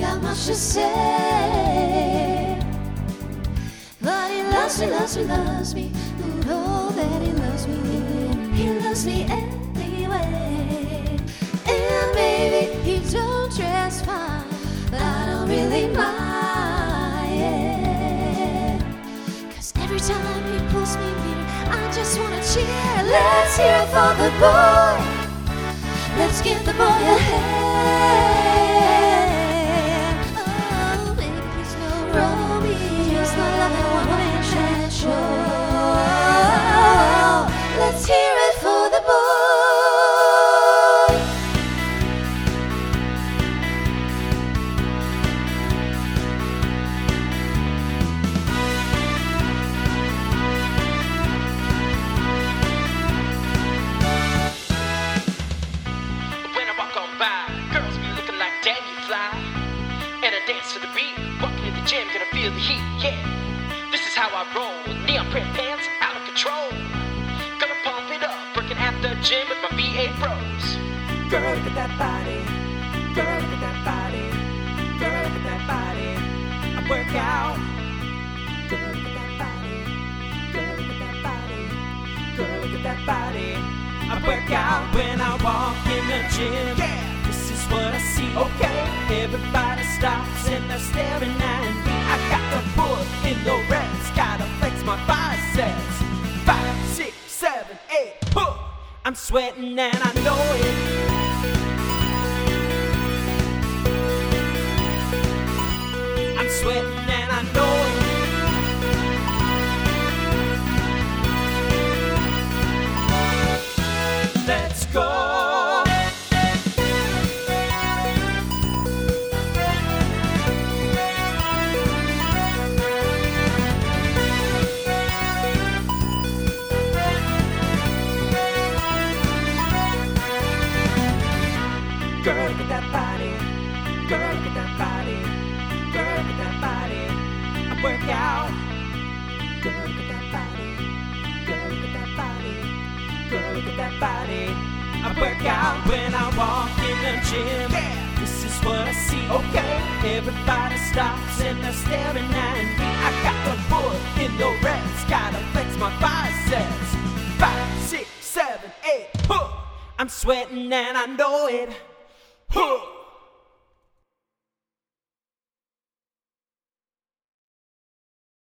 got much to say. But he loves me, loves me, loves me. Oh, that he loves me. He loves me anyway. And maybe he don't dress fine, but I don't really mind. 'Cause every time he pulls me near, I just wanna cheer. Let's hear it for the boy. Let's give the boy a hand. Oh, maybe he's no Romeo, he's not like a one-man show. Let's hear it for the boy. When I walk on by, girls be looking like Danny Fly. And I dance to the beat, walking in the gym, gonna feel the heat, yeah. This is how I roll, neon print pants, out of control. Gonna pump it up, working at the gym with my VA pros. Girl, look at that body. Girl, look at that body. Girl, look at that body. I work out. Girl, look at that body. Girl, look at that body. Girl, look at that body. I work out when I walk in the gym. Yeah, this is what I see. Okay, everybody stops and they're staring at me. I got to put in the reps, gotta flex my biceps. 5, 6, 7, 8. I'm sweating and I know it. I'm sweating and I know it. Let's go. Girl, look at that body. Girl, look at that body. Girl, look at that body. I work out. Girl, look at that body. Girl, look at that body. Girl, look at that body. I work out when I walk in the gym. Yeah, this is what I see. Okay, everybody stops and they're staring at me. I got to put in the reps, gotta flex my biceps. 5, 6, 7, 8. I'm sweating and I know it.